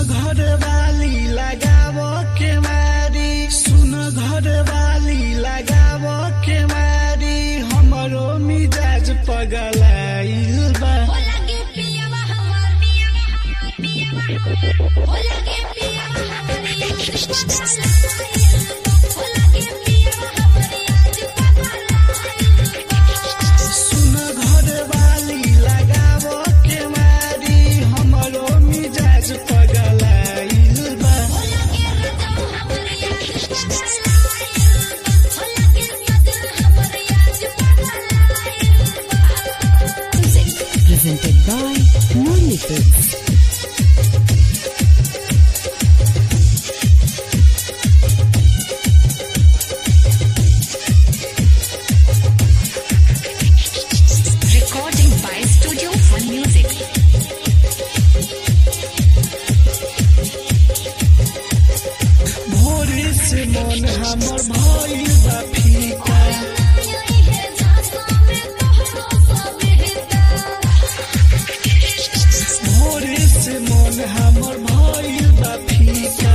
घर वाली लगावो के मारी, सुन घर वाली लगावो के मारी, हमरो मिजाज पगलाइल बा। सुन घर वाली लगावो के मारी, हमरो मिजाज पगलाइल बा। Presented by Monifix. Recording by Studio Fun Music. भोरे से मन हमर भइल बा फीका, भोरे से मन हमर भइल बा फीका।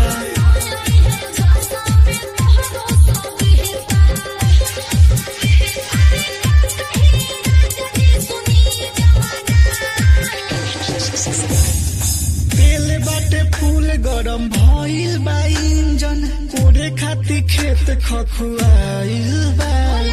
तेल बाटे फूल गरम भइल बा इंजन, कोरे खाती खेत खखुआइल बा।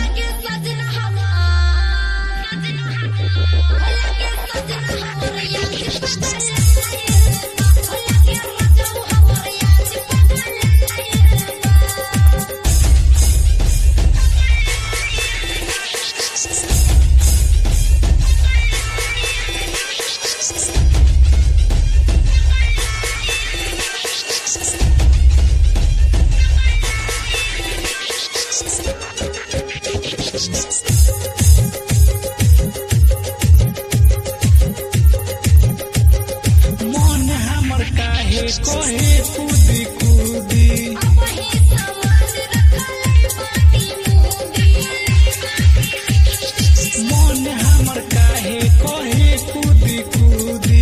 मन हमर काहे कहे कूदी कूदी, मन हमर काहे कहे कूदी कूदी।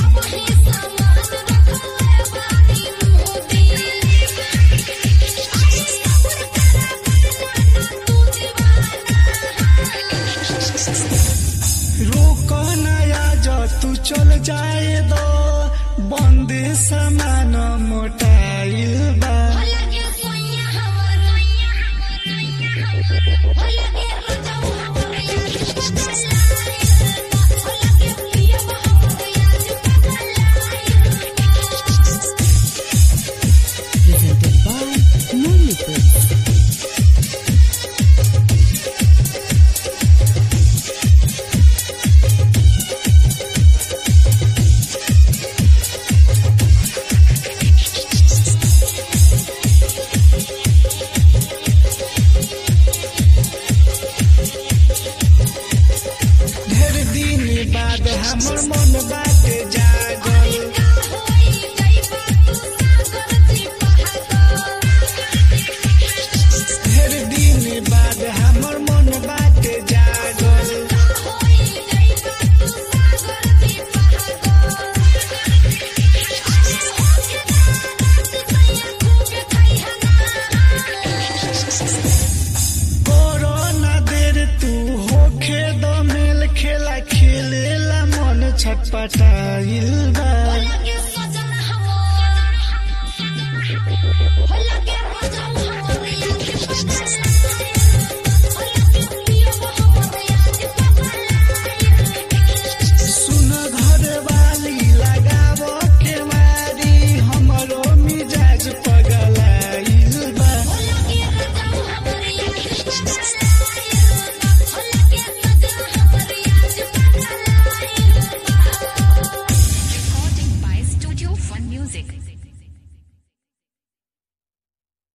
रोक नया जा तू चल जाए दो, बंदे सामान मोटाइल बा। Oh,